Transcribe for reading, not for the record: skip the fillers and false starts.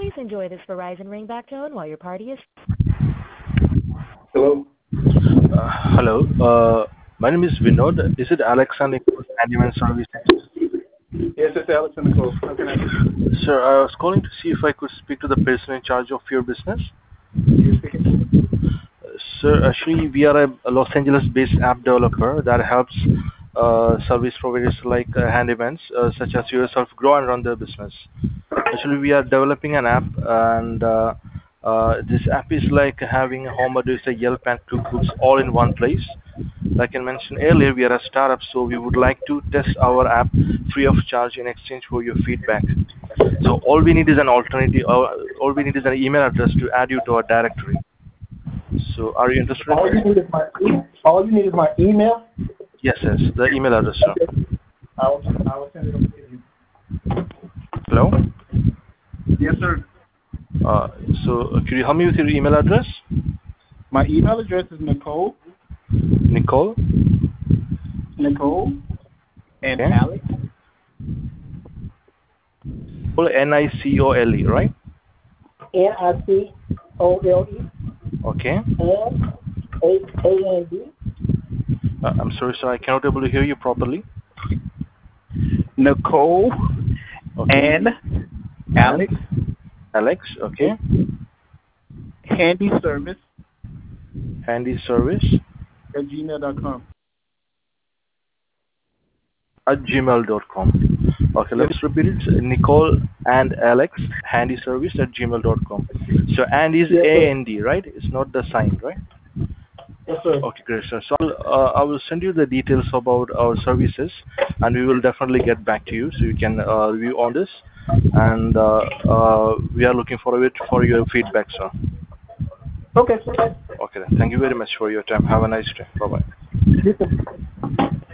Please enjoy this Verizon ringback tone while your party is... Hello. Hello. My name is Vinod. Is it Alex and Nicole Handyman Services? Yes, it's Alex and Nicole. How can I help you? Sir, I was calling to see if I could speak to the person in charge of your business. You're speaking? Sir, actually, we are a Los Angeles-based app developer that helps service providers like handymans, such as yourself, grow and run their business. Actually, we are developing an app, and this app is like having HomeAdvisor, Yelp, and QuickBooks all in one place. Like I mentioned earlier, we are a startup, so we would like to test our app free of charge in exchange for your feedback. So all we need is an alternative. All we need is an email address to add you to our directory. So, are you interested? All you need is my email. Yes, the email address, sir. I will send it over to you. Hello. Yes, sir. So, could you help me with your email address? My email address is Nicole and okay. Alex. Nicole, right? Nicole. Okay. And I'm sorry, sir. I cannot able to hear you properly. Nicole okay. and Alex. Alex, okay. Handy service at gmail.com. At gmail.com. Okay, let's repeat it. Nicole and Alex, handyservice at gmail.com. So, and is yes, A-N-D, right? It's not the sign, right? Yes, sir. Okay, great, sir. So, I will send you the details about our services, and we will definitely get back to you so you can review on this. And we are looking forward for your feedback, sir. Okay. Okay, then. Thank you very much for your time. Have a nice day. Bye-bye.